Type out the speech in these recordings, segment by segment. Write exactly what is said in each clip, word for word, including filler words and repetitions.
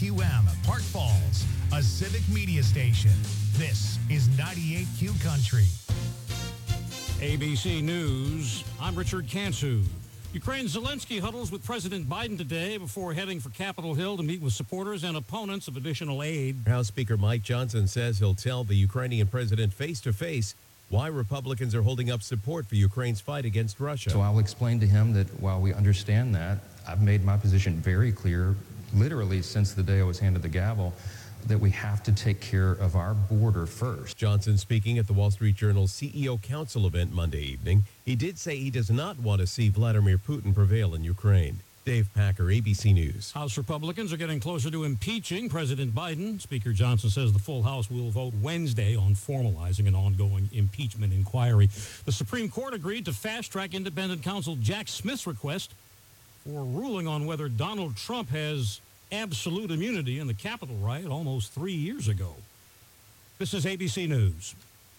Q M, Park Falls, a civic media station. This is ninety-eight Q Country. A B C News, I'm Richard Kansu. Ukraine's Zelensky huddles with President Biden today before heading for Capitol Hill to meet with supporters and opponents of additional aid. House Speaker Mike Johnson says he'll tell the Ukrainian president face-to-face why Republicans are holding up support for Ukraine's fight against Russia. So I'll explain to him that while we understand that, I've made my position very clear, literally since the day I was handed the gavel, that we have to take care of our border first. Johnson speaking at the Wall Street Journal's C E O Council event Monday evening. He did say he does not want to see Vladimir Putin prevail in Ukraine. Dave Packer, A B C News. House Republicans are getting closer to impeaching President Biden. Speaker Johnson says the full House will vote Wednesday on formalizing an ongoing impeachment inquiry. The Supreme Court agreed to fast-track independent counsel Jack Smith's request for ruling on whether Donald Trump has absolute immunity in the Capitol riot almost three years ago. This is A B C News.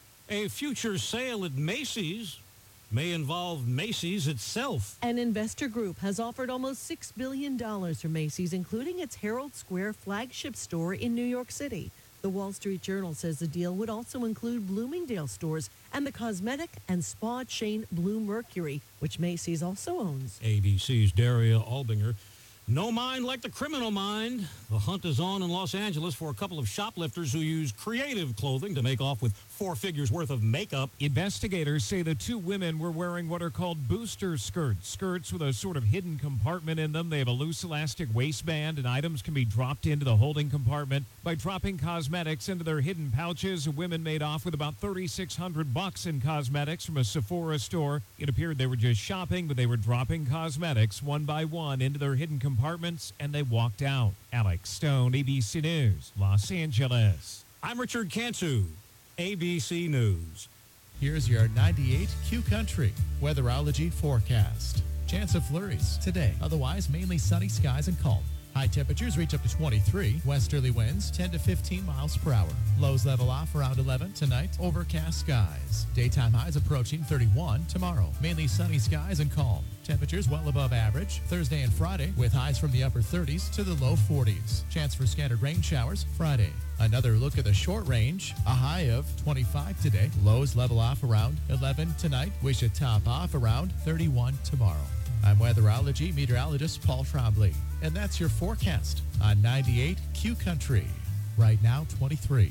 A future sale at Macy's may involve Macy's itself. An investor group has offered almost six billion dollars for Macy's, including its Herald Square flagship store in New York City. The Wall Street Journal says the deal would also include Bloomingdale stores and the cosmetic and spa chain Bluemercury, which Macy's also owns. A B C's Daria Albinger. No mind like the criminal mind. The hunt is on in Los Angeles for a couple of shoplifters who use creative clothing to make off with four figures worth of makeup. Investigators say the two women were wearing what are called booster skirts, skirts with a sort of hidden compartment in them. They have a loose elastic waistband, and items can be dropped into the holding compartment. By dropping cosmetics into their hidden pouches, women made off with about thirty-six hundred bucks in cosmetics from a Sephora store. It appeared they were just shopping, but they were dropping cosmetics one by one into their hidden compartments, and they walked out. Alex Stone, A B C News, Los Angeles. I'm Richard Kansu, A B C News. Here's your ninety-eight Q Country weatherology forecast. Chance of flurries today. Otherwise, mainly sunny skies and calm. High temperatures reach up to twenty-three. Westerly winds ten to fifteen miles per hour. Lows level off around eleven tonight. Overcast skies. Daytime highs approaching thirty-one tomorrow. Mainly sunny skies and calm. Temperatures well above average Thursday and Friday with highs from the upper thirties to the low forties. Chance for scattered rain showers Friday. Another look at the short range. A high of twenty-five today. Lows level off around eleven tonight. We should top off around thirty-one tomorrow. I'm weatherology meteorologist Paul Trombley, and that's your forecast on ninety-eight Q Country. Right now, twenty-three.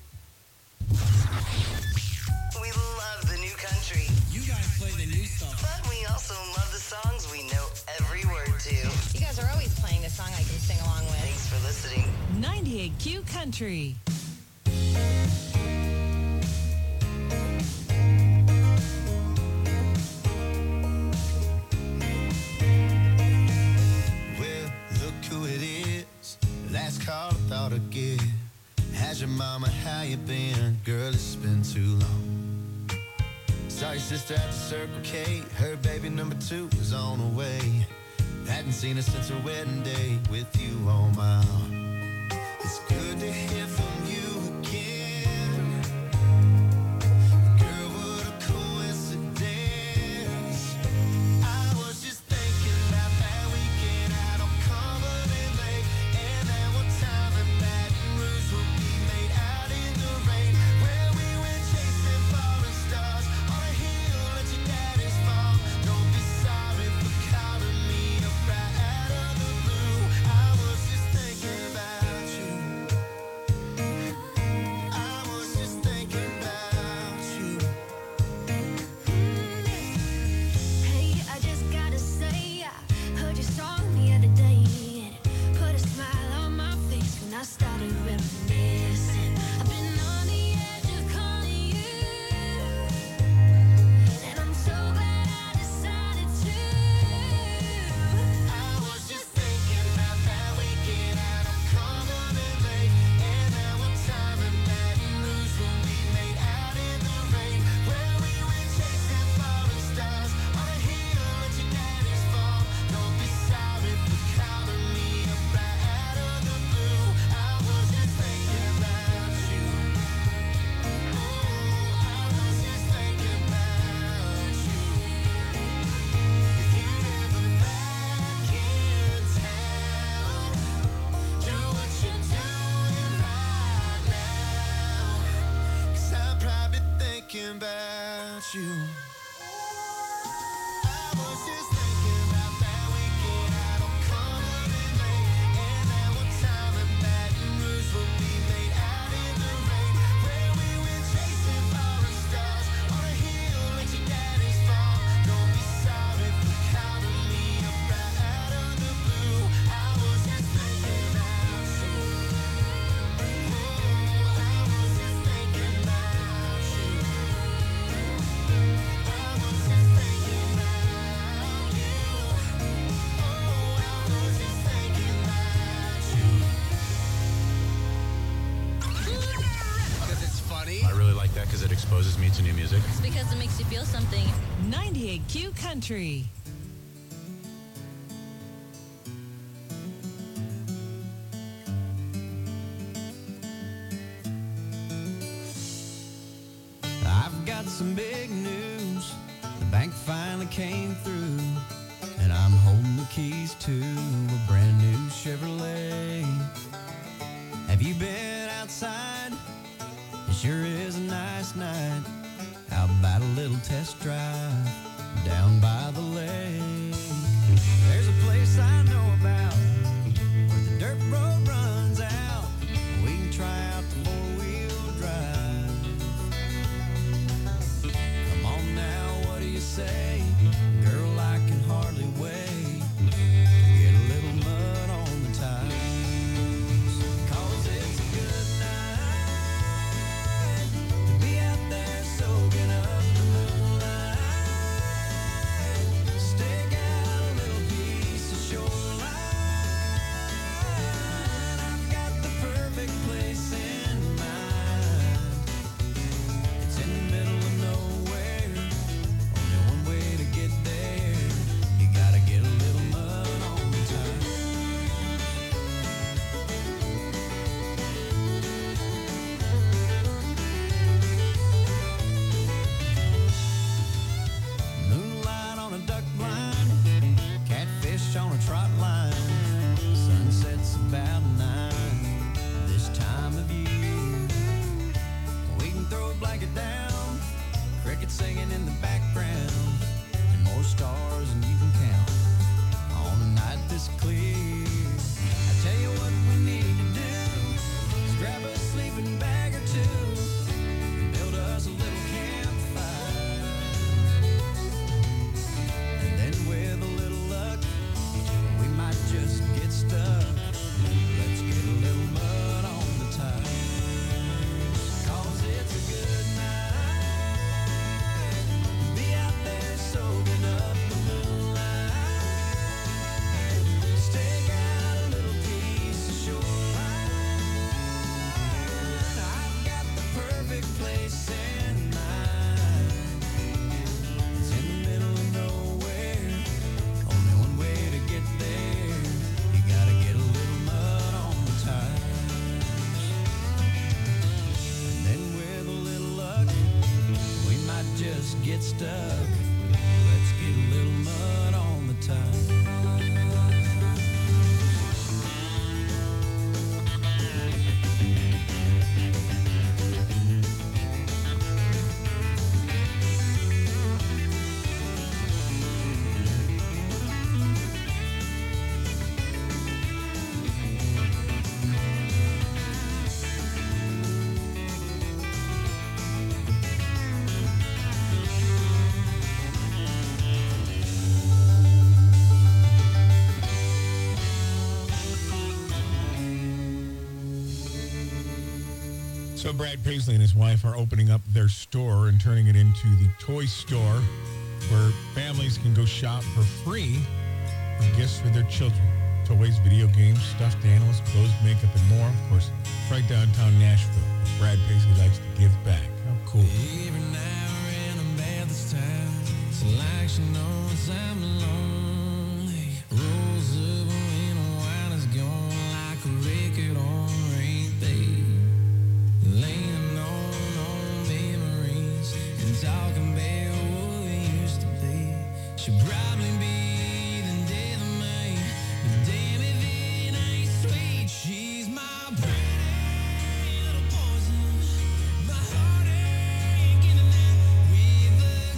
We love the new country. You guys play the new stuff. But we also love the songs we know every word to. You guys are always playing a song I can sing along with. Thanks for listening. ninety-eight Q Country. Last call I thought I'd get. How's your mama, how you been? Girl, it's been too long. Saw your sister at the Circle K. Her baby number two was on the way. Hadn't seen her since her wedding day with you on my arm. It's good to hear from you again. Girl, what a coincidence. I was just thinking about that weekend out on Cumberland Lake. And that one time in Baton Rouge where we made out in the rain. Where we went chasing falling stars on a hill at your daddy's farm. Don't be sorry for calling me up right out of the blue. I was just thinking about you. I was just thinking about you. Hey, I just gotta say, I heard your song the other day, and it put a smile on my face when I started reminiscing. I've been on the edge of calling you, and I'm so glad I decided to. I was just thinking about that weekend out on Cumberland Lake. And that one time in Baton Rouge when we made out in the rain. Where we went chasing falling stars on a hill at your daddy's farm. Don't be sorry for calling me up right out of the blue. I was just thinking about you. I was just thinking about that weekend out on Cumberland Lake, and that one time in Baton Rouge when we made out in the rain, where we went chasing falling stars on a hill at your daddy's farm. Don't be sorry for calling me up right out of the blue. I was just thinking about you. Oh, I was just thinking about you. I was just thinking about you. Oh, I was just thinking about you. Because it's funny. I really like that because it exposes me to new music. It's because it makes you feel something. ninety-eight Q Country. I've got some big news. The bank finally came through, and I'm holding the keys to a brand new Chevrolet. Have you been outside? It sure is a nice night. How about a little test drive down by the lake? There's a place I know about where the dirt road runs out. We can try out the four-wheel drive. Come on now, what do you say? Girl, I can hardly wait to get a little mud on the tires. 'Cause it's a good night to be out there soaking up the moonlight. Stick out a little piece of shoreline. I've got the perfect place in mind. It's in the middle of nowhere. Only one way to get there. You gotta get a little mud on the tires. Moonlight on a duck blind, catfish on a trot line. Sunset's about nine this time of year. We can throw a blanket down, crickets singing in the background, and more stars than you can count on a night this clear. I tell you what we need to do is grab a sleeping bag or two and build us a little campfire. And then with a little luck, we might just get stuck. Let's get a little mud on the tires. 'Cause it's a good night to be out there soaking up the moonlight. Stick out a little piece of shoreline. I've got the perfect place in mind. It's in the middle of nowhere. Only one way to get there. You gotta get a little mud on the tires. And then with a little luck, we might just get stuck. Let's get a little mud on the tires. So Brad Paisley and his wife are opening up their store and turning it into the toy store where families can go shop for free for gifts for their children. Toys, video games, stuffed animals, clothes, makeup, and more. Of course, right downtown Nashville. Brad Paisley likes to give back. How cool. Every now and I'm bad this time. It's like she knows I'm lonely. Rolls up when the wine is gone like a record on repeat. Leaning on old memories and talking about what we used to be. She'll probably be the death of me, but damn if it ain't sweet. She's my pretty little poison, my heartache in the night with the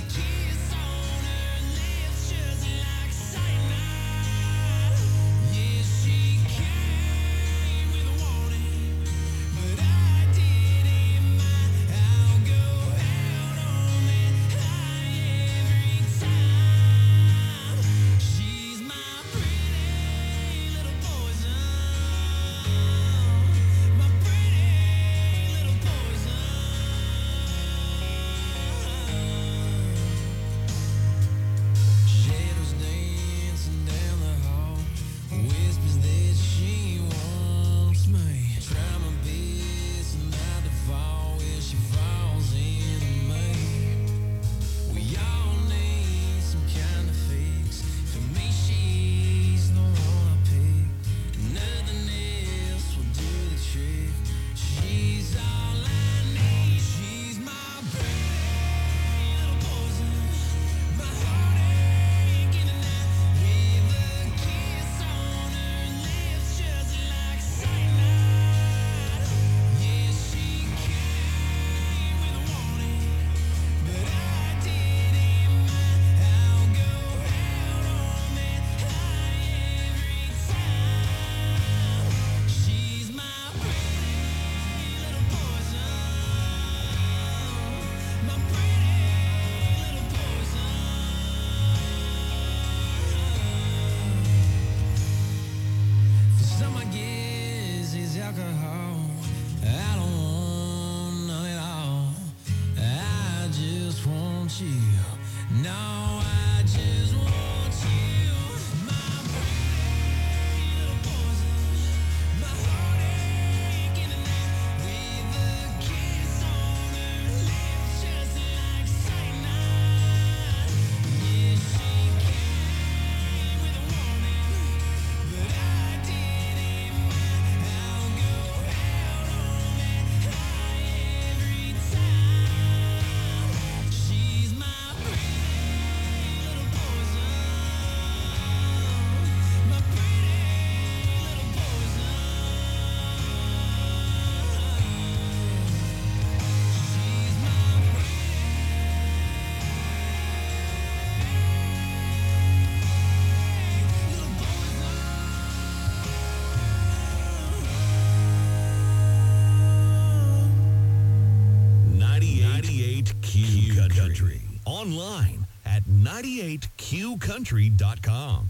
ninety-eight Q Country. Online at ninety-eight q country dot com.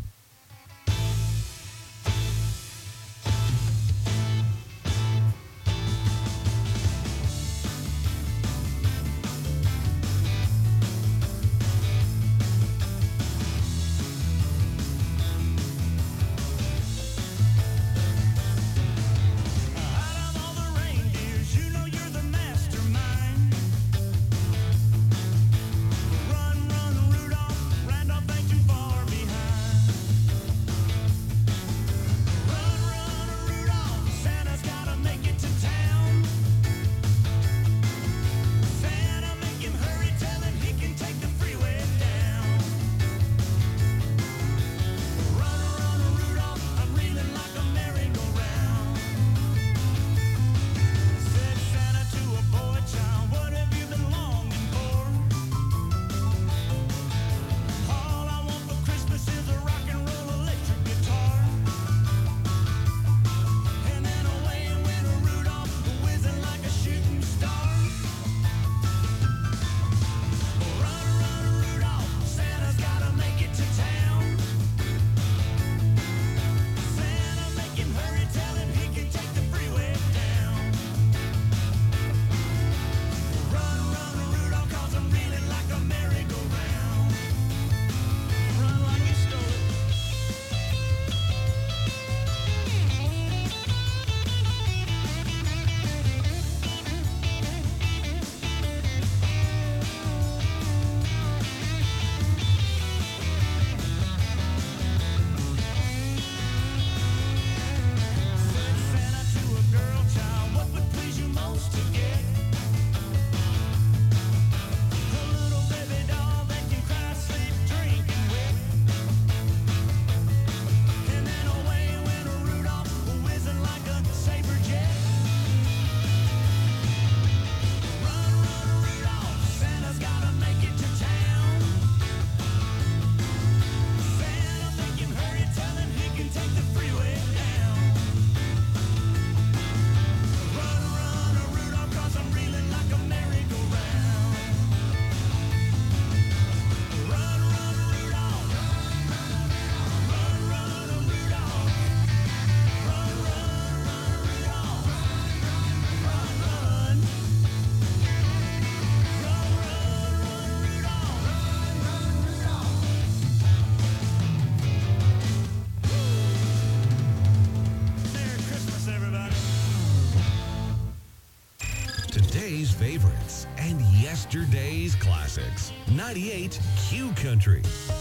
Today's favorites and yesterday's classics. ninety-eight Q Country.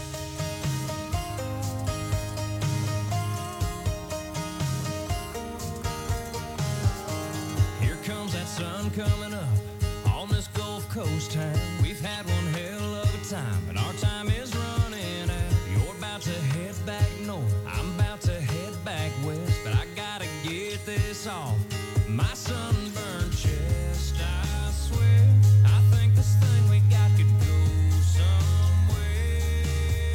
Here comes that sun coming up on this Gulf Coast town. We've had one hell of a time, but our time is running out. You're about to head back north, I'm about to head back west, but I gotta get this off my sunburned chest. I swear, I think this thing we got could go somewhere.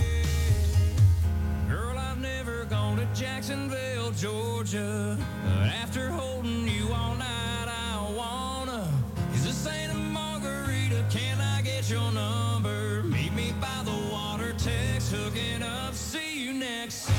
Girl, I've never gone to Jacksonville, Georgia, but after holding you all night, I wanna. Is this Santa Margarita? Can I get your number? Meet me by the water, text, hooking up. See you next summer.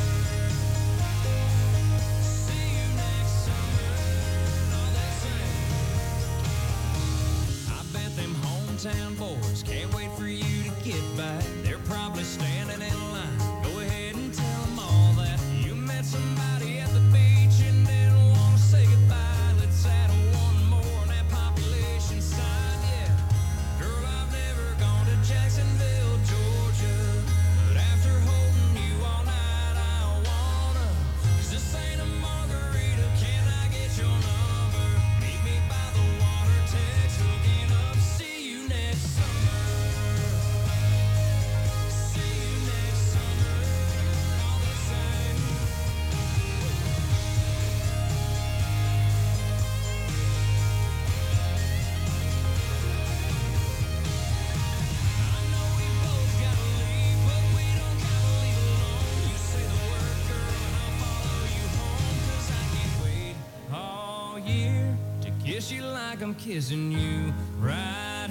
Town boys can't wait for you to get back. They're probably standing in line. Go ahead and tell them all that you met somebody at the beach and didn't want to say goodbye. Let's add one more on that population side. Yeah, girl, I've never gone to Jacksonville, Georgia, but after holding you all night, I wanna. Is this Santa Margarita? Can I get your number? Meet me by the water, text, hooking up. See you next summer. See you next summer. All the same. I know we both gotta leave, but we don't gotta leave alone. You say the word, girl, and I'll follow you home, 'cause I can't wait all year to Kiss you like I'm kissing you right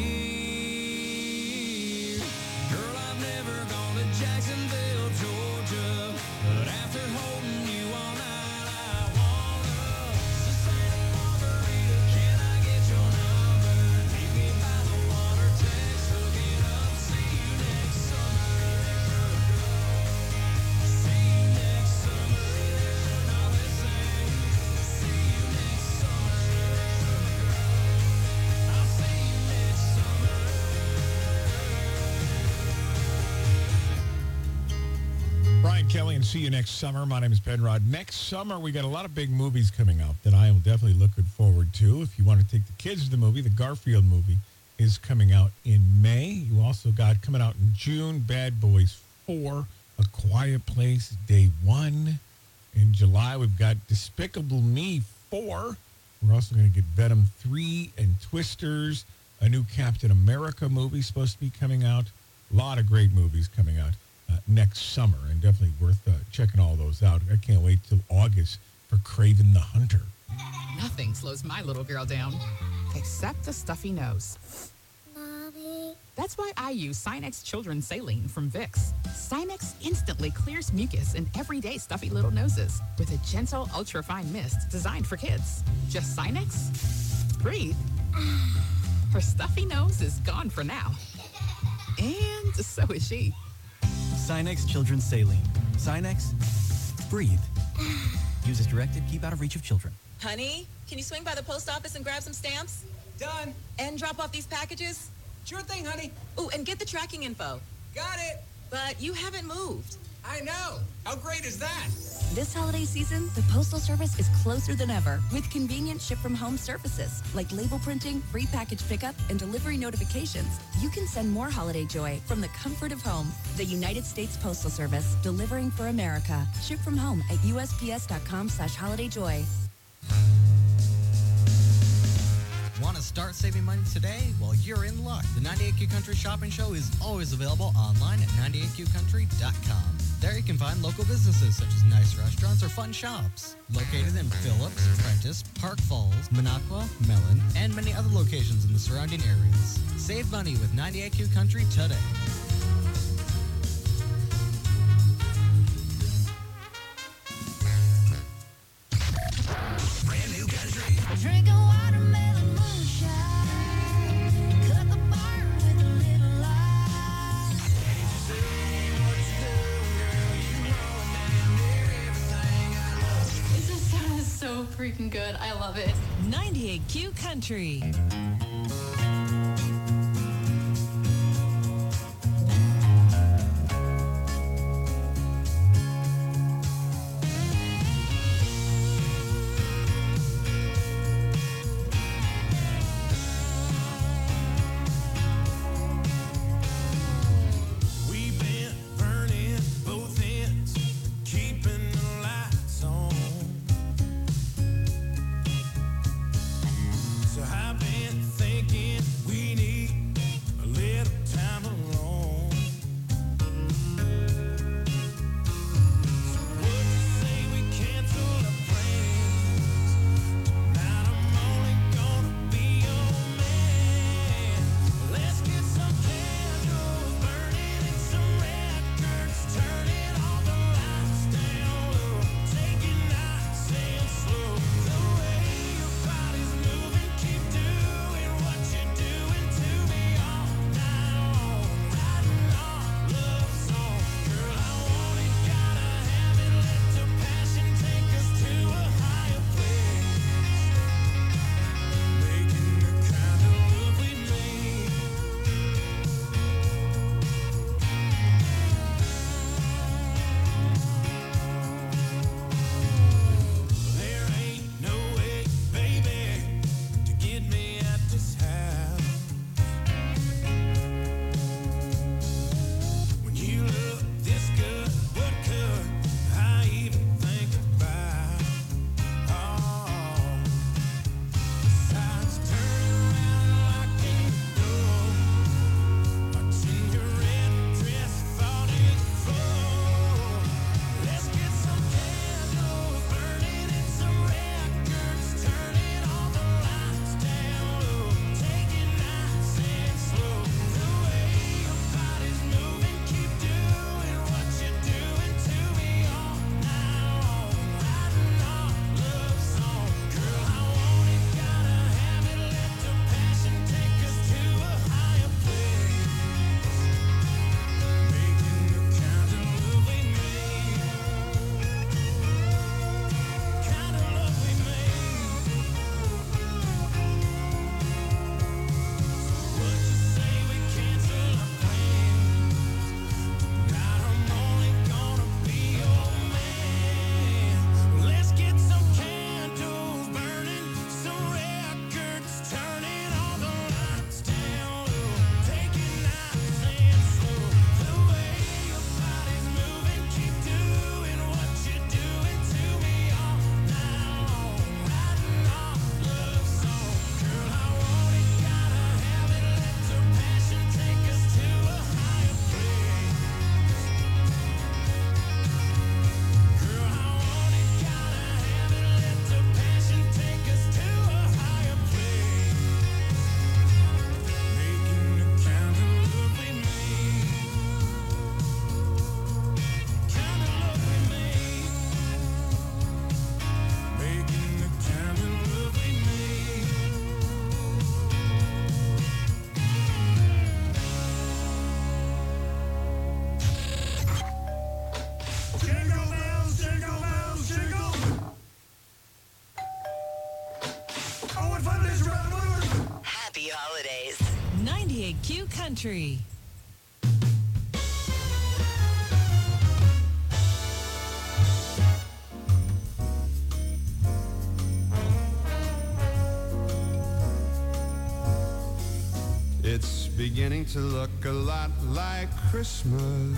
here. Girl, I've never gone to Jacksonville, Georgia, but after holding you all night, I wanna. So Santa Margarita, can I get your number? Meet me by the water, text, hook it up. See you next summer. See you next summer. Now let's sing. See you next summer. I'll see you next summer. Brian Kelly and see you next summer. My name is Penrod. Next summer, we got a lot of big movies coming out that I am definitely looking forward to. If you want to take the kids to the movie, the Garfield movie is coming out in May. You also got coming out in June, Bad Boys four, A Quiet Place, Day one. In July, we've got Despicable Me four. We're also going to get Venom three and Twisters. A new Captain America movie supposed to be coming out. A lot of great movies coming out uh, next summer, and definitely worth uh, checking all those out. I can't wait till August for Kraven the Hunter. Nothing slows my little girl down, except a stuffy nose. Mommy. That's why I use Sinex Children's Saline from Vicks. Sinex instantly clears mucus in everyday stuffy little noses with a gentle, ultra-fine mist designed for kids. Just Sinex? Breathe. Her stuffy nose is gone for now. And so is she. Sinex Children's Saline. Sinex, breathe. Use as directed. Keep out of reach of children. Honey, can you swing by the post office and grab some stamps? Done. And drop off these packages? Sure thing, honey. Oh, and get the tracking info. Got it. But you haven't moved. I know. How great is that? This holiday season, the Postal Service is closer than ever with convenient ship-from-home services like label printing, free package pickup, and delivery notifications. You can send more holiday joy from the comfort of home. The United States Postal Service, delivering for America. Ship from home at U S P S dot com slash holiday joy. Want to start saving money today? Well, you're in luck. The ninety-eight Q Country Shopping Show is always available online at ninety-eight Q country dot com. There you can find local businesses such as nice restaurants or fun shops. Located in Phillips, Prentice, Park Falls, Minocqua, Mellon, and many other locations in the surrounding areas. Save money with ninety-eight Q Country today. Brand new country. Drinking watermelon moonshine. Cut the bar with a little light. This just sounds so freaking good. I love it. ninety-eight Q Country. We've been burning both ends, keeping the lights on. So I've been thinking Country. It's beginning to look a lot like Christmas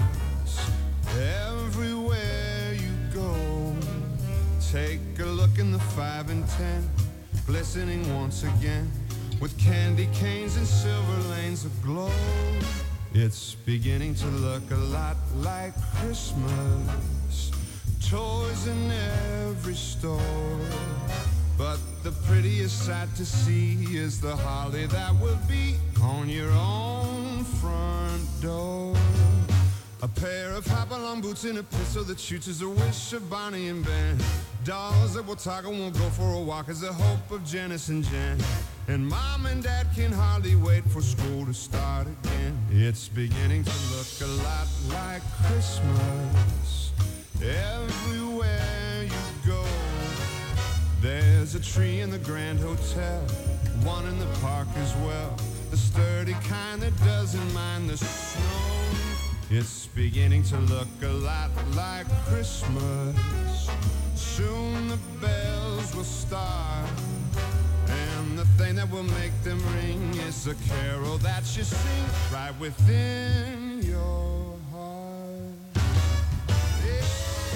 everywhere you go. Take a look in the five and ten, glistening once again with candy canes and silver lanes aglow. It's beginning to look a lot like Christmas, toys in every store. But the prettiest sight to see is the holly that will be on your own front door. A pair of hop-along boots and a pistol that shoots is a wish of Bonnie and Ben. Dolls that will talk and won't go for a walk is the hope of Janice and Jen. And Mom and Dad can hardly wait for school to start again. It's beginning to look a lot like Christmas everywhere you go. There's a tree in the Grand Hotel, one in the park as well, the sturdy kind that doesn't mind the snow. It's beginning to look a lot like Christmas. Soon the bells will start, and the thing that will make them ring is the carol that you sing right within your heart. Yeah.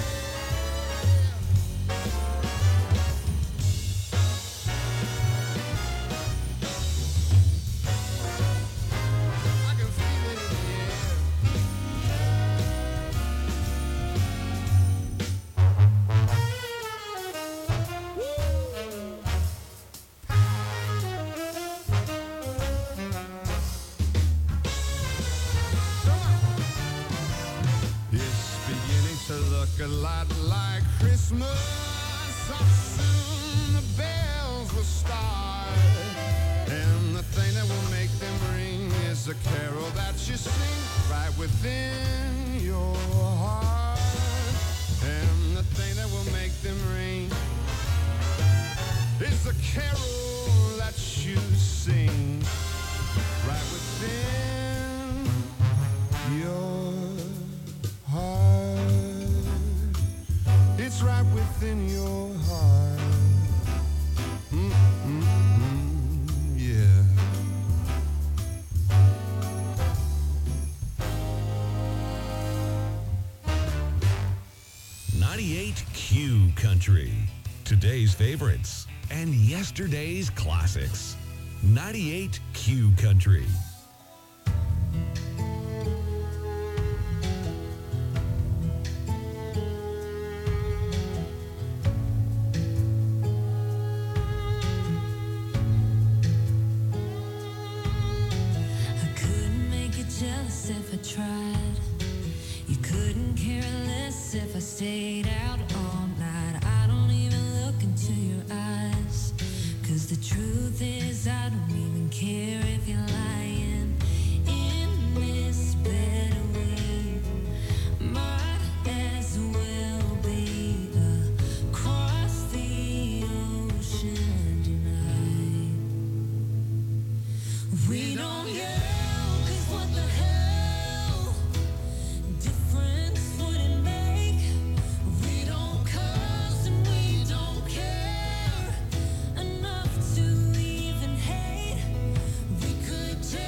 I can feel it in the air. It's beginning to look a lot like Christmas. So soon the bells will start, and the thing that will make them ring is the carol that you sing right within your heart. And the thing that will make them ring is the carol that you sing right within your heart. It's right within your heart. Mm, mm, mm, yeah. ninety-eight Q Country. Today's favorites and yesterday's classics. ninety-eight Q Country. I couldn't make you jealous if I tried. You couldn't care less if I stayed out all night. I don't even look into your eyes, 'cause the truth is I don't even care if you're lying. In this better way, might as well be across the ocean tonight. We don't yell, 'cause what the hell difference would it make? We don't cuss and we don't care enough to even hate. We could take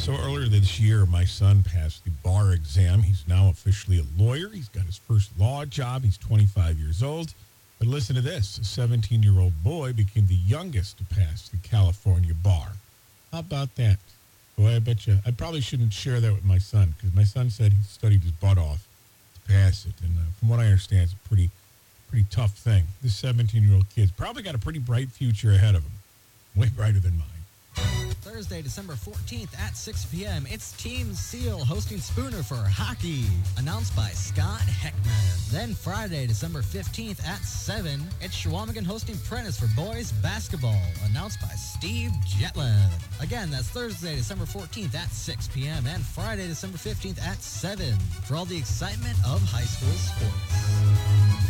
So earlier this year, my son passed the bar exam. He's now officially a lawyer. He's got his first law job. He's twenty-five years old. But listen to this. A seventeen-year-old boy became the youngest to pass the California bar. How about that? Boy, I bet you. I probably shouldn't share that with my son because my son said he studied his butt off to pass it. And uh, from what I understand, it's a pretty, pretty tough thing. This seventeen-year-old kid's probably got a pretty bright future ahead of him. Way brighter than mine. Thursday, December fourteenth at six p.m., it's Team Seal hosting Spooner for hockey, announced by Scott Heckman. Then Friday, December fifteenth at seven, it's Shawamigan hosting Prentice for boys basketball, announced by Steve Jetland. Again, that's Thursday, December fourteenth at six p.m. and Friday, December fifteenth at seven for all the excitement of high school sports.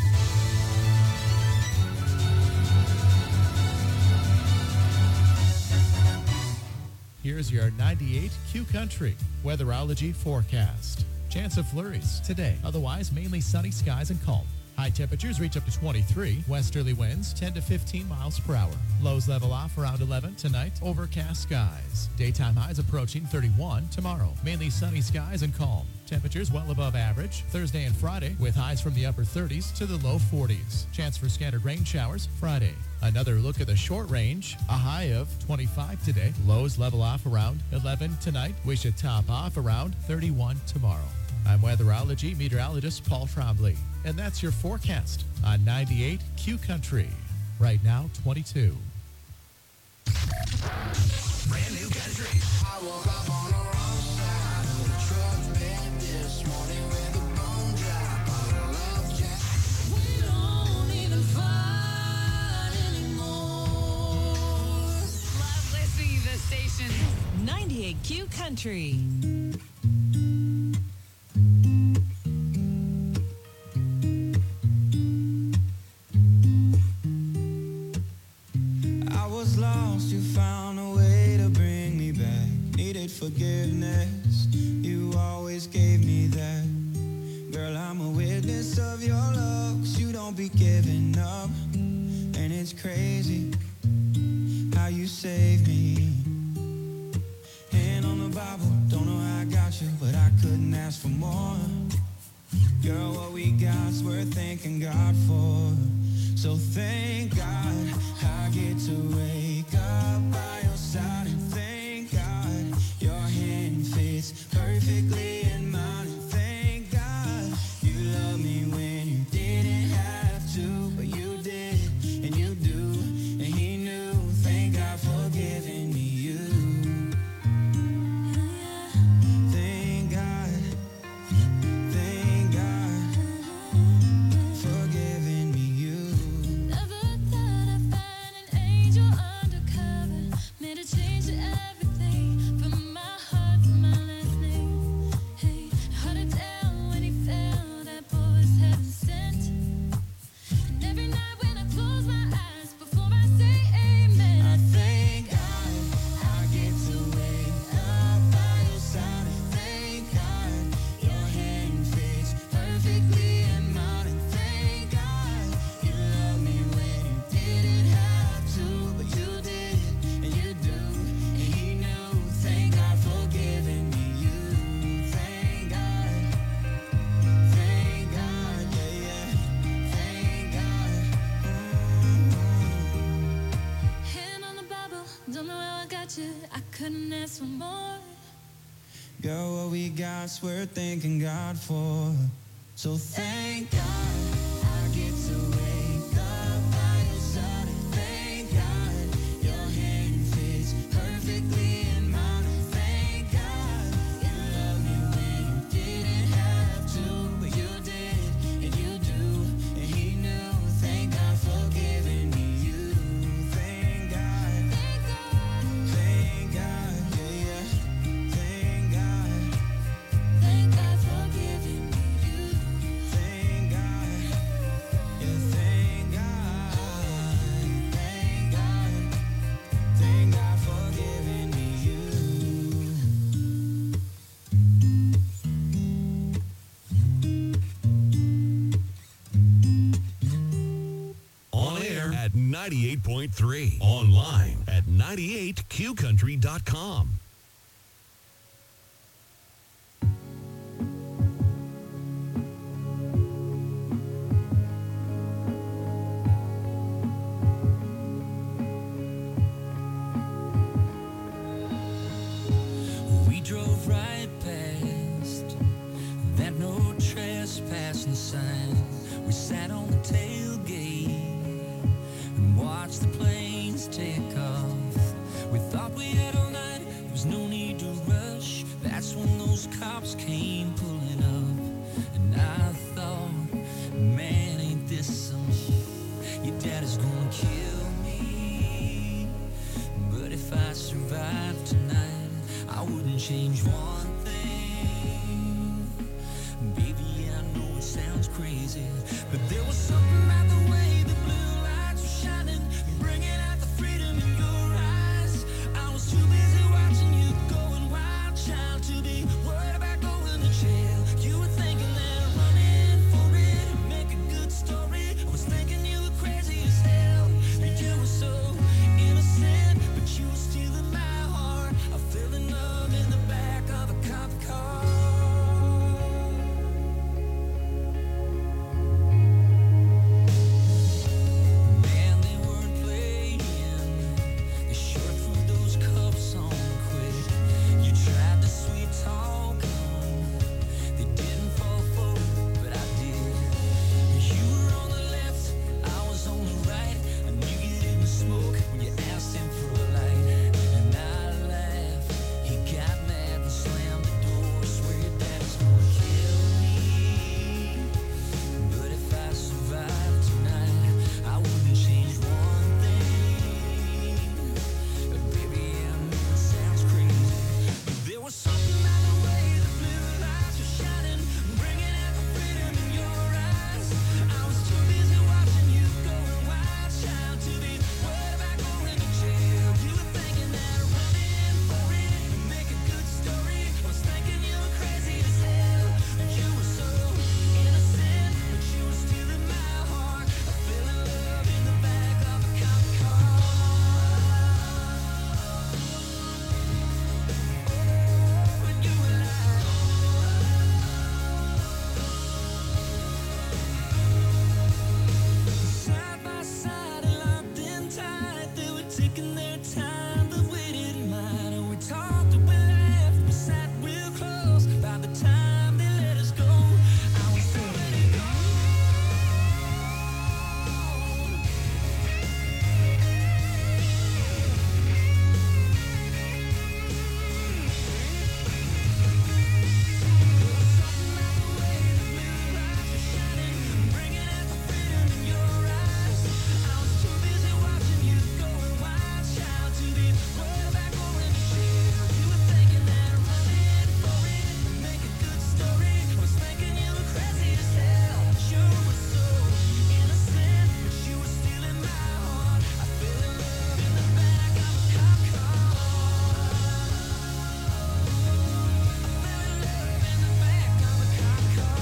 Here's your ninety-eight Q Country weatherology forecast. Chance of flurries today. Otherwise, mainly sunny skies and calm. High temperatures reach up to twenty-three. Westerly winds ten to fifteen miles per hour. Lows level off around eleven tonight. Overcast skies. Daytime highs approaching thirty-one tomorrow. Mainly sunny skies and calm. Temperatures well above average Thursday and Friday with highs from the upper thirties to the low forties. Chance for scattered rain showers Friday. Another look at the short range. A high of twenty-five today. Lows level off around eleven tonight. We should top off around thirty-one tomorrow. I'm weatherology meteorologist Paul Trombley. And that's your forecast on ninety-eight Q Country. Right now, twenty-two. Brand new country. I woke up on the wrong side of the truck bed this morning with a bone drop on a love jack. We don't even fight anymore. Love listening to this station. ninety-eight Q Country. I was lost, you found a way to bring me back. Needed forgiveness, you always gave me that. Girl, I'm a witness of your love, 'cause you don't be giving up. And it's crazy how you saved me. Hand on the Bible, don't know how I got you, but I couldn't ask for more. Girl, what we got's worth thanking God for. So thank God I get to wake up by your side, and thank God your hand fits perfectly in mine, and thank God you love me when you didn't have to, but you did, and you do, and he knew. Thank God for giving me you. Thank God, thank God for giving me you. Never thought I'd find an angel undercover. Made a change to everything from my heart to my last name. Hey, hard to tell when he fell, that boy was heaven sent. And every night when I close my eyes before I say amen, I thank God I get to wake up by your side, and thank God your hand fits perfectly in mine, and thank God you love me when you didn't have to, but you did, and you do, and he knew. Thank God for giving me you. Thank God, thank God, yeah, yeah, thank God. hand on the Bible, don't know how I got you. I couldn't ask for more. Girl, what we got's worth thanking God for. So thank God I get to wake up by your side, and thank God your hand fits perfectly in mine, and thank God you love me when you didn't have to, but you did, and you do, and he knew. Thank God for giving me you. Thank God, thank God, yeah, yeah. Thank God, Thank God for giving me you. thank God, yeah, thank God, thank God, thank God for giving me you. On air at ninety-eight point three. Online at ninety-eight Q country dot com. just came pulling up, and I thought, man, ain't this some shit? Your daddy's gonna kill me, but if I survive tonight, I wouldn't change one thing. Baby, I know it sounds crazy, but there was something about the way the blue lights were shining, bringing out the freedom in your eyes. I was too busy watching you going wild, child, to be worried about going to jail. You were thinking that running for it would make a good story. I was thinking you were crazy as hell. You were so innocent, but you were stealing my heart. I fell in love in the back of a cop car. Man, they weren't playing. They sure threw those cuffs on quick. You tried to sweet talk them. They didn't fall for it, but I did. You were on the left, I was on the right. I knew you didn't smoke when you asked him for a light. And I laughed. He got mad and slammed the door. Swear your daddy's gonna kill me, but if I survive tonight, I wouldn't change one thing. Baby, I know it sounds crazy, but there was something about the way the blue lights were shining, bringing out the freedom in your eyes. I was too busy watching you going wild, child, to be worried about going to jail. You were thinking that running for it would make a good story. I was thinking you were crazy as hell. You were so innocent, but you were stealing my heart. I fell in love in the back of a cop car. When you were like, side by side and locked in tight, they were taking their time, but we didn't mind. And we talked and we laughed, we sat real close. By the time they let us go, I was already gone. Bringing out the freedom in your eyes. I was too busy watching you going wild, child, to be worried about going to jail. You were thinking that running for it would make a good story. I was thinking you were crazy as hell. You were so innocent, but you were stealing my heart. I fell in love in the back of a cop car. I fell in love in the back of a cop car.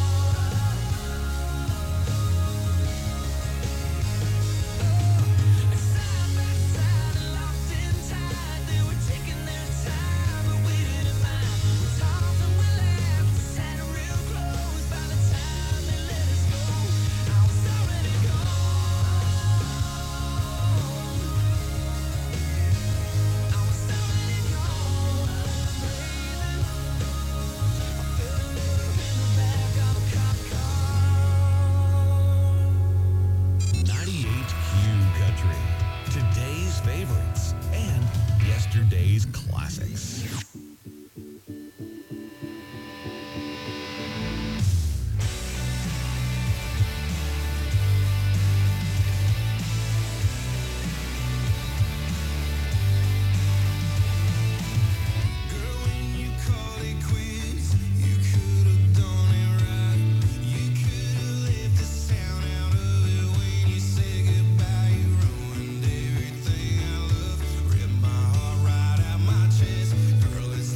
Side by side and locked in tight, they were taking their time, but we didn't mind. We talked and we laughed, we sat real close. By the time they let us go, I was already gone. I was already gone. I fell in love in the back of a cop car. ninety-eight Q Country. Today's favorites and yesterday's classics. Girl, when you call it quits, you could have done it right. You could have left the sound out of it when you said goodbye. You ruined everything I love, ripped my heart right out my chest. Girl, it's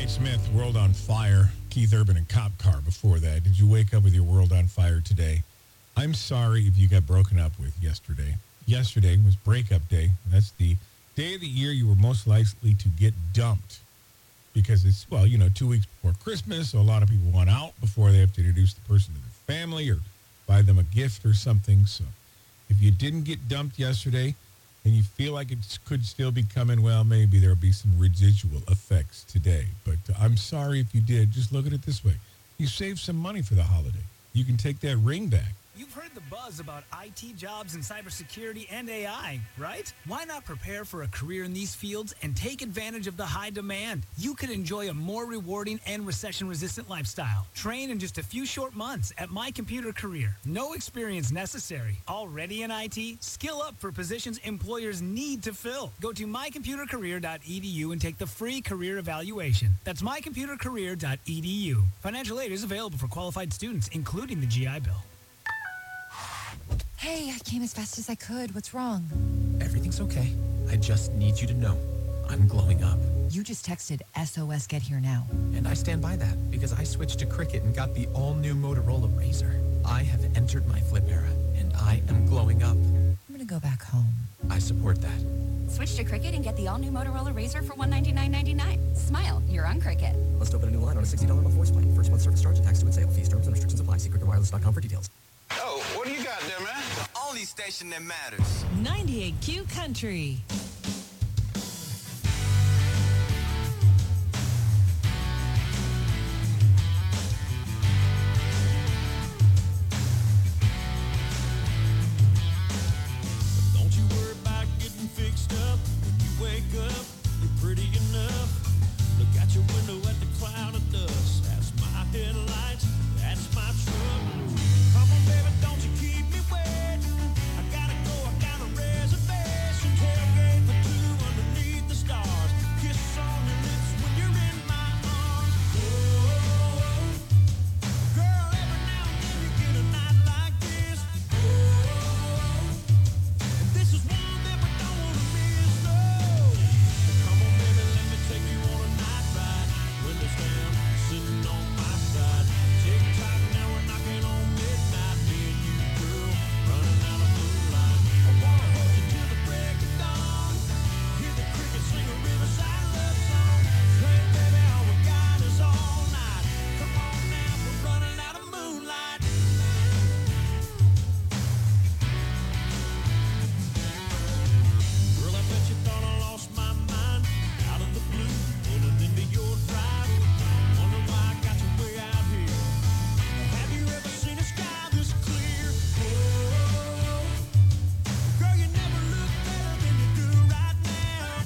Nate Smith, World on Fire. Keith Urban and Cop Car before that. Did you wake up with your world on fire today? I'm sorry if you got broken up with yesterday. Yesterday was breakup day. That's the day of the year you were most likely to get dumped because it's, well, you know, two weeks before Christmas, so a lot of people want out before they have to introduce the person to their family or buy them a gift or something. So if you didn't get dumped yesterday and you feel like it could still be coming, well, maybe there'll be some residual effects today. But uh, I'm sorry if you did. Just look at it this way. You saved some money for the holiday. You can take that ring back. You've heard the buzz about I T jobs in cybersecurity and A I, right? Why not prepare for a career in these fields and take advantage of the high demand? You could enjoy a more rewarding and recession-resistant lifestyle. Train in just a few short months at My Computer Career. No experience necessary. Already in I T? Skill up for positions employers need to fill. Go to my computer career dot e d u and take the free career evaluation. That's my computer career dot e d u. Financial aid is available for qualified students, including the G I Bill. Hey, I came as fast as I could. What's wrong? Everything's okay. I just need you to know I'm glowing up. You just texted S O S Get Here Now. And I stand by that because I switched to Cricket and got the all-new Motorola Razr. I have entered my flip era, and I am glowing up. I'm gonna go back home. I support that. Switch to Cricket and get the all-new Motorola Razr for one hundred ninety-nine ninety-nine. Smile, you're on Cricket. Let's open a new line on a sixty dollars a month voice plan. First month service charge attached to its sale. Fees, terms, and restrictions apply. See cricket wireless dot com for details. Oh, what do you got there, man? The only station that matters. ninety-eight Q Country. Don't you worry about getting fixed up. When you wake up, you're pretty enough. Look out your window at the cloud of dust. That's my headlights. That's my truck. Come on, baby, don't you keep me waiting. I gotta go, I got a reservation. Tailgate for two underneath the stars. Kiss on your lips when you're in my arms. Oh, girl, every now and then you get a night like this. Oh, and this is one that we don't wanna miss, no. Come on, baby, let me take you on a night ride. Windows down, sitting on my side. Tick tock, now we're knocking on midnight. Me and you, girl, running out of moonlight. I wanna hold you till the break of dawn. Hear the crickets sing a riverside love song. Hey, baby, all we got is all night. Come on now, we're running out of moonlight. Girl, I bet you thought I lost my mind. Out of the blue, pulling into your drive. Wonder why I got you way out here. Have you ever seen a sky this clear? Oh, girl, you never look better than you do right now.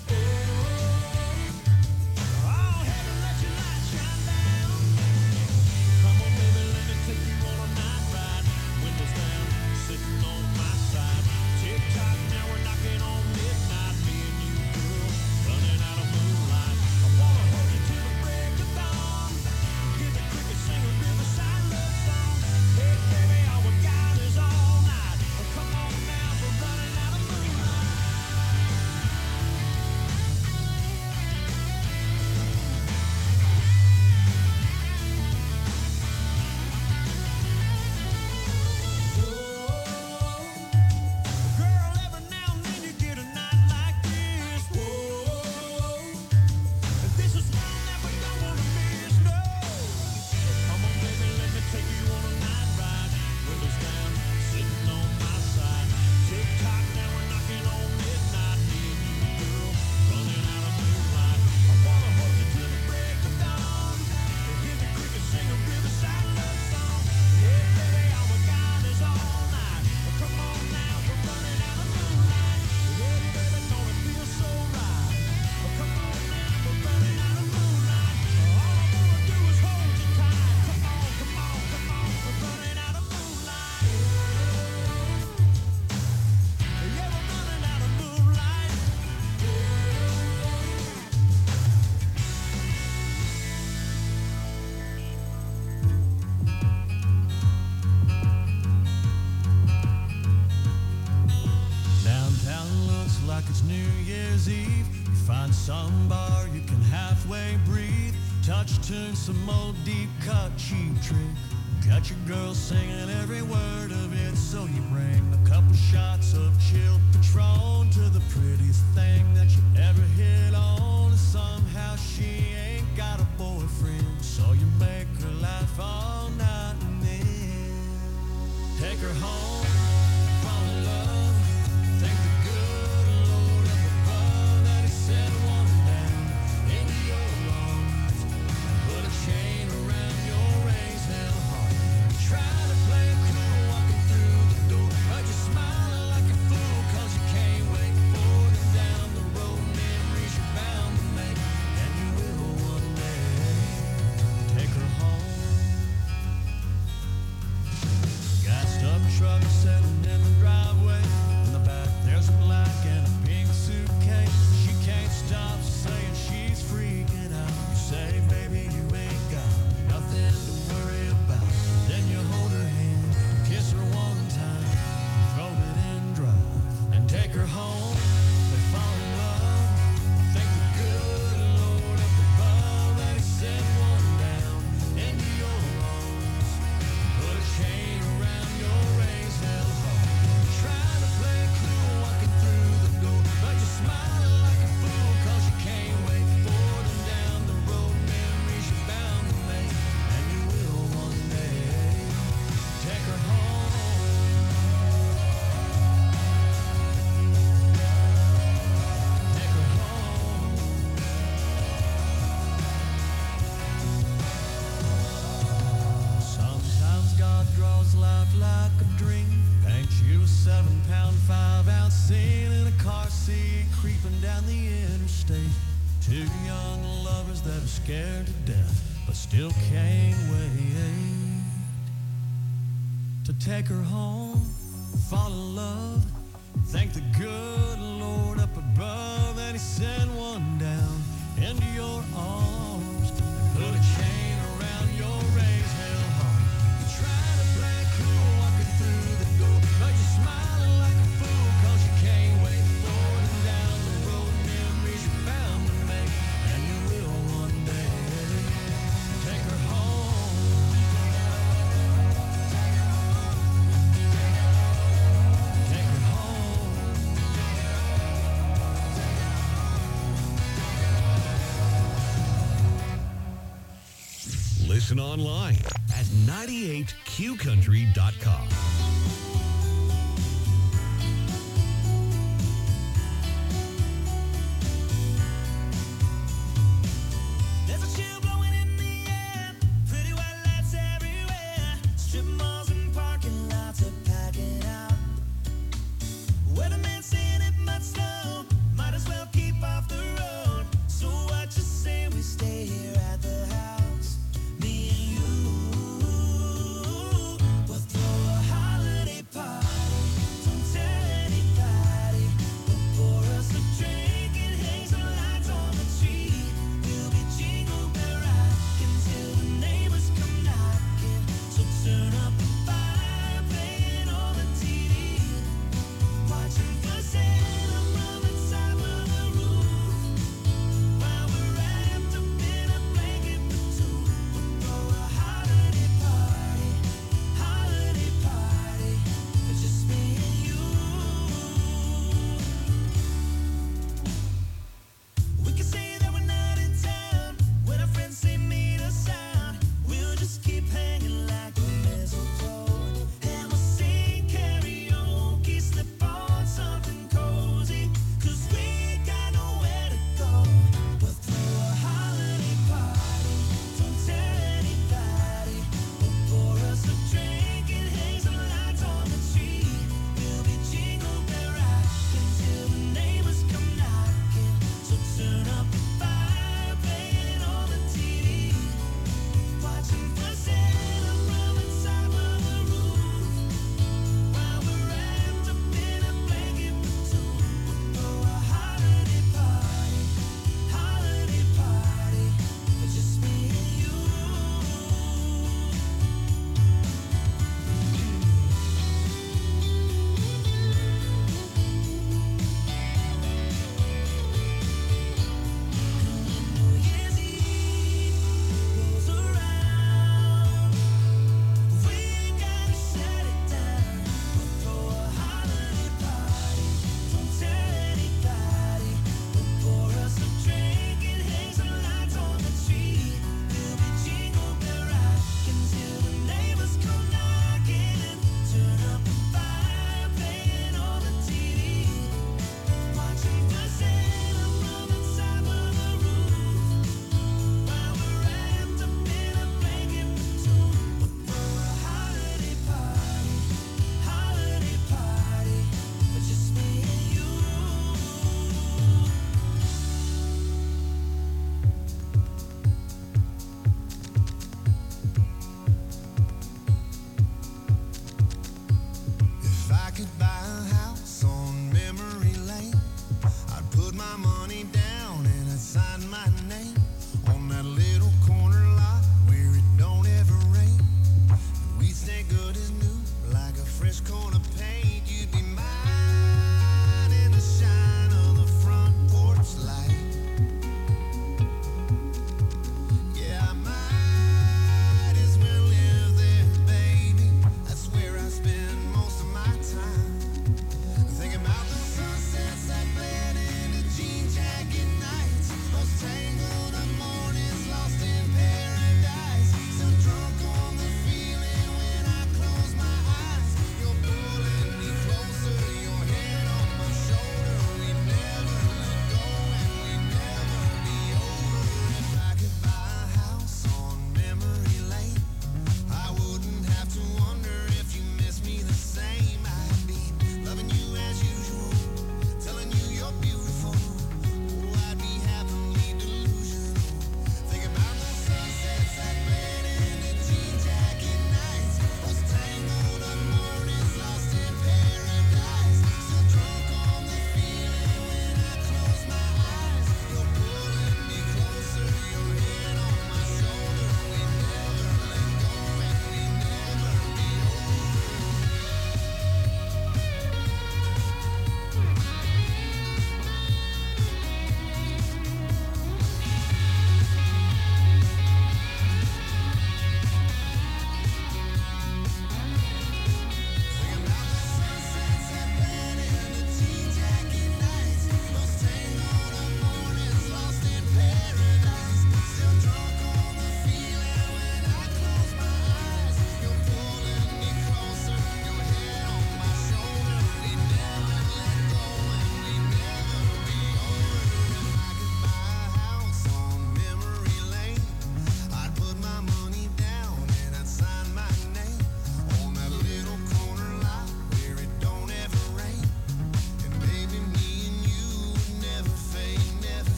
Oh, oh, heaven, let your light shine down. Come on, baby, let me take you on a night ride. Windows down, sitting on my side. Tick tock, now we're knocking on midnight. Me and you, girl, running out of moonlight. I wanna hold you till the break of dawn. Hear the crickets sing a riverside love song. Hey, baby, all we got is all night. Oh, come on now, we're running out of moonlight. Girl, every now and then you get a night like this. Whoa, and this is one that we don't wanna miss, no. Come on, baby, let me take you on a night ride. Windows down, sitting on my side. Tick tock, now we're knocking on midnight. Me and you, girl, running out of moonlight. I wanna hold you till the break of dawn. Hear the crickets sing a riverside love song. Yeah, baby, all we got is all night. Come on now, we're running out of moonlight. Yeah, baby, don't it feel so right? Come on now, we're running out of moonlight. All I wanna do is hold you tight. Come on, come on, come on, we're running out of moonlight. Yeah, we're running out of moonlight. Downtown looks like it's New Year's Eve. You find some bar you can halfway breathe. touch tune, some old deep cut cheap trick. Got your girl singing every word of it, so you bring a couple shots of chill Patron to the prettiest thing that you ever hit on. And somehow she ain't got a boyfriend, so you make her laugh all night and then take her home, fall in love, thank the good Lord up above that he sent one down into your arms, put a chain around your raised hell heart. Try to play it cool walking through the door, but you're smiling like a fool cause you can't wait for them down the road. Memories you're bound to make, and you will one day. Take her home. Gassed up truck sitting in the driveway. In the back there's a black and a pink suitcase. She can't stop saying she's freaking out. You say, baby, you ain't got nothing to worry about. Then you hold her hand, kiss her one time, throw it in drive, and take her home. They fall in love, thank the good Lord up above that he sent one down into your arms, put a chain around your raised hell heart. Trying to play it cool walking through the door, but you're smiling like a fool cause you can't wait for them down the road. Memories you're bound to make, and you will one day. Take her home. Take her home. Sometimes God draws life like a dream, paints you a seven pound, five ounce scene in a car seat, creeping down the interstate. Two young lovers that are scared to death, but still can't wait to take her home, fall in love, thank the good Lord up above that he sent one down into your arms, and put a chain around your raised hell heart. You try to play it cool walking through the door, but you're smiling like a fool cause you can't wait for them down the road. Memories you're bound to make, and you will one day. Take her home. Take her home. Listen online at ninety-eight q country dot com. There's a chill blowing in the air, pretty white lights everywhere. Strip malls and parking lots are packing out. Weatherman saying it might snow, might as well keep off the road. So what you say we stay here at the house, me and you? We'll throw a hot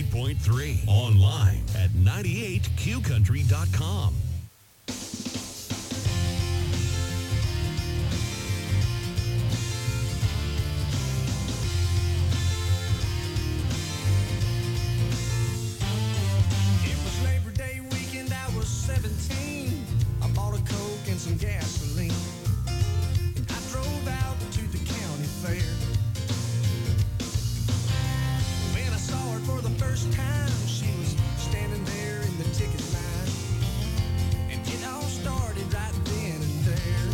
ninety-eight point three. Online at ninety-eight q country dot com. seventeen, I bought a Coke and some gasoline. I drove out to the county fair. When I saw her for the first time, she was standing there in the ticket line. And it all started right then and there.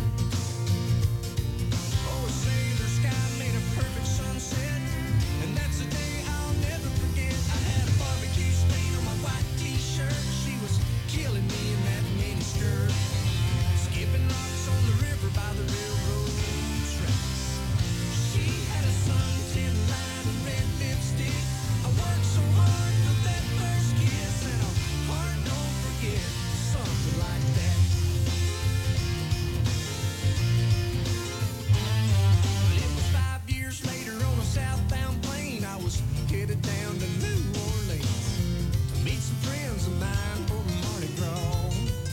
Oh, a sailor sky made a perfect sunset, and that's a day I'll never forget. I had a barbecue stain on my white t-shirt. She was killing me in that mini skirt, skipping rocks on the river by the railroad tracks. She had a suntan line and red lipstick. I worked so hard for that first kiss, and a heart don't forget, something like that. But it was five years later on a southbound plane. I was headed down to New Orleans to meet some friends of mine for Mardi Gras.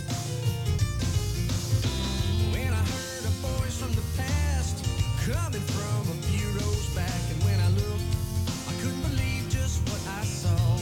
When I heard a voice from the past coming from a few rows back, and when I looked, I couldn't believe just what I saw.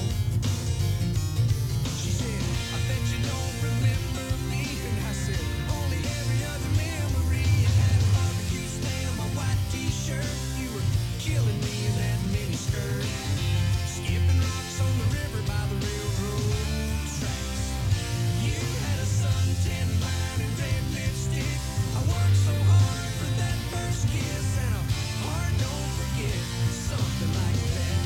She said, I bet you don't remember me. And I said, only every other memory. It had a barbecue stain on my white t-shirt. You were killing me in that mini skirt, skipping rocks on the river by the railroad tracks. You had a suntan line and red lipstick. I worked so hard for that first kiss, and a heart don't forget, something like that.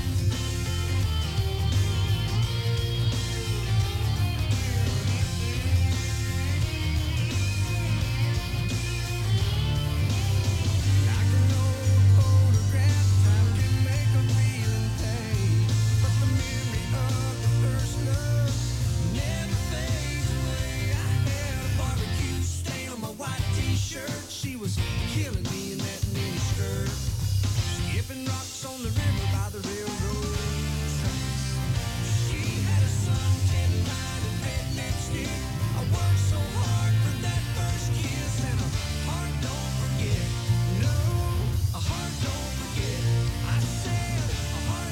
Like an old photograph, time can make a feeling pay, but the memory of the first love never fades away. I had a barbecue stain on my white t-shirt. She was killing